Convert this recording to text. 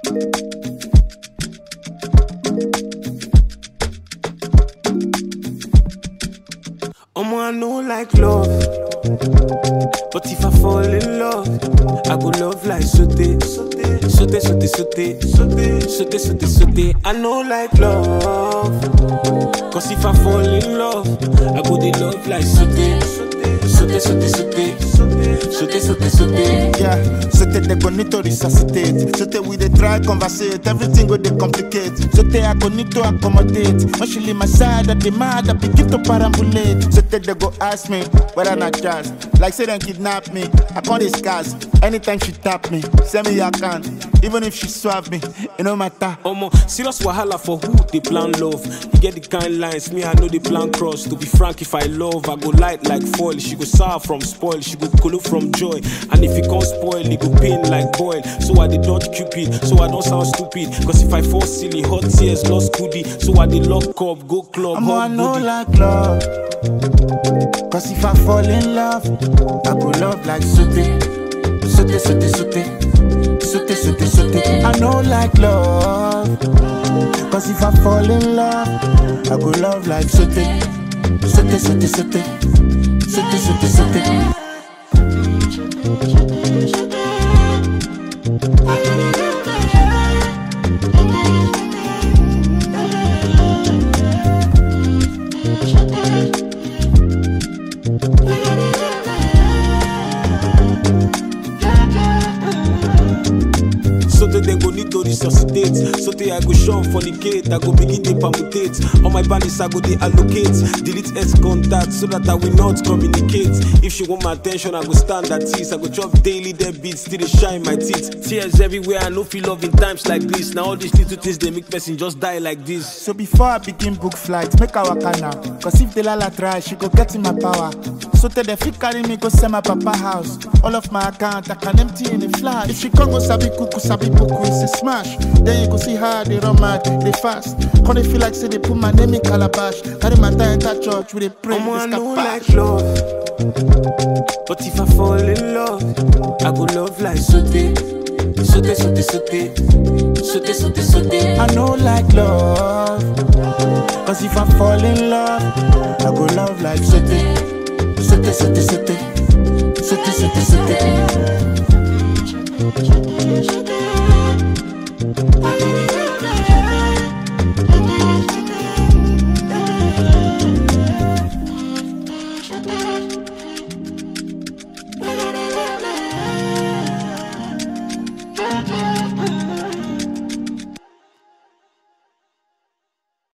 I know like love, but if I fall in love, I go love like sote, sote, sote, sote, sote, sote, sote, sote, sote. I know like love, cause if I fall in love, I go dey love like sote, sote, sote, sote, sote, sote, sote. Yeah, sote they go need to resuscitate. Sote we dey try conversate, everything go dey complicate. Sote I go need to accommodate. When she leave my side, I demand I begin to perambulate. Sote they go ask me whether not jazz. Like say them kidnap me, I can't discuss. Anytime she tap me, send me your account. Even if she swap me, it no matter. Serious wahala for who they plan love. You get the kind lines, me I know the plan cross. To be frank, if I love, I go light like foil. She go sour from spoil, she go color from joy. And if it can't spoil, it go pain like boil. So I dey dodge Cupid, so I don't sound stupid. Cause if I fall silly, hot tears, lost goodie. So I dey lock up, go club, hot I know goodie. like love, cause if I fall in love, I go love like sote, sote, sote, sote, sote, sote, sote. I know like love, cause if I fall in love, I go love like sote, sote, sote, sote, sote, sote, sote. Sote they go need to resuscitate. Sote I go shun fornicate. I go begin to permutate. On my bandits I go they allocate. Delete X contact so that I will not communicate. If she want my attention I go stand at ease. I go chop daily dead beats till they shine my teeth. Tears everywhere I no feel love in times like this. Now all these little things they make person just die like this. So before I begin book flight, make a waka now. Cause if the lala try, she go get in my power. So tell the fit carry me go send my papa house. All of my account I can empty in a flash. If she come go sabi kuku, sabi puku, it's a smash. Then you go see how they run mad, they fast. Cause they feel like say they put my name in calabash. Carry my tie enter church with a pray. I know like love, but if I fall in love, I go love like sote, sote, sote, sote, sote, sote, sote. I know like love, cause if I fall in love, I go love like sote, sote, sote, sote, sote, sote, sote. Yeah.